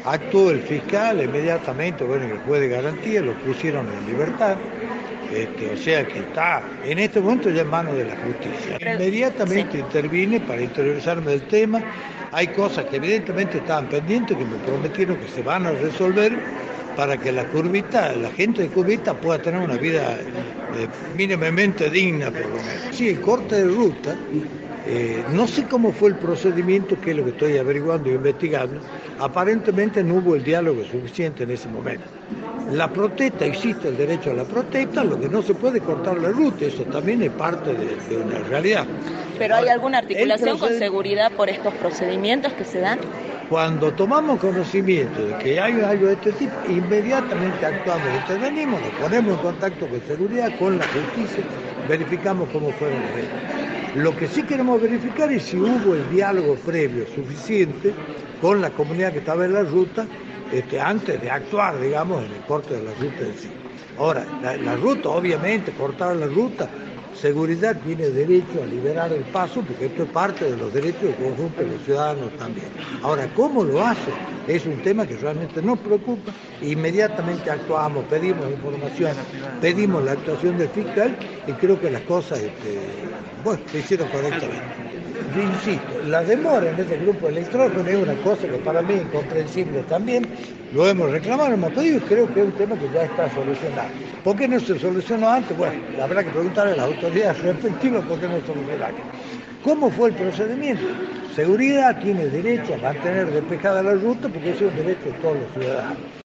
Actuó el fiscal inmediatamente, bueno, el juez de garantía, lo pusieron en libertad. O sea que está en este momento ya en manos de la justicia. Inmediatamente intervine para interiorizarme del tema. Hay cosas que evidentemente estaban pendientes, que me prometieron que se van a resolver para que la gente de Curvita pueda tener una vida mínimamente digna, por lo menos. Sí, el corte de ruta. No sé cómo fue el procedimiento, que es lo que estoy averiguando y investigando. Aparentemente no hubo el diálogo suficiente en ese momento. La protesta, existe el derecho a la protesta, lo que no se puede cortar la ruta, eso también es parte de una realidad. ¿Pero hay alguna articulación con seguridad por estos procedimientos que se dan? Cuando tomamos conocimiento de que hay algo de este tipo, inmediatamente actuamos, intervenimos, nos ponemos en contacto con seguridad, con la justicia, verificamos cómo fueron los hechos. Lo que sí queremos verificar es si hubo el diálogo previo suficiente con la comunidad que estaba en la ruta, antes de actuar, digamos, en el corte de la ruta en sí. Ahora, la ruta, obviamente, cortar la ruta, seguridad tiene derecho a liberar el paso, porque esto es parte de los derechos del conjunto de los ciudadanos también. Ahora, ¿cómo lo hace? Es un tema que realmente nos preocupa. Inmediatamente actuamos, pedimos información, pedimos la actuación del fiscal y creo que las cosas se hicieron correctamente. Yo insisto, la demora en ese grupo electrógeno es una cosa que para mí es incomprensible también. Lo hemos reclamado, lo hemos pedido y creo que es un tema que ya está solucionado. ¿Por qué no se solucionó antes? Bueno, habrá que preguntarle a las autoridades respectivas por qué no se solucionó antes. ¿Cómo fue el procedimiento? Seguridad tiene derecho a mantener despejada la ruta porque ese es un derecho de todos los ciudadanos.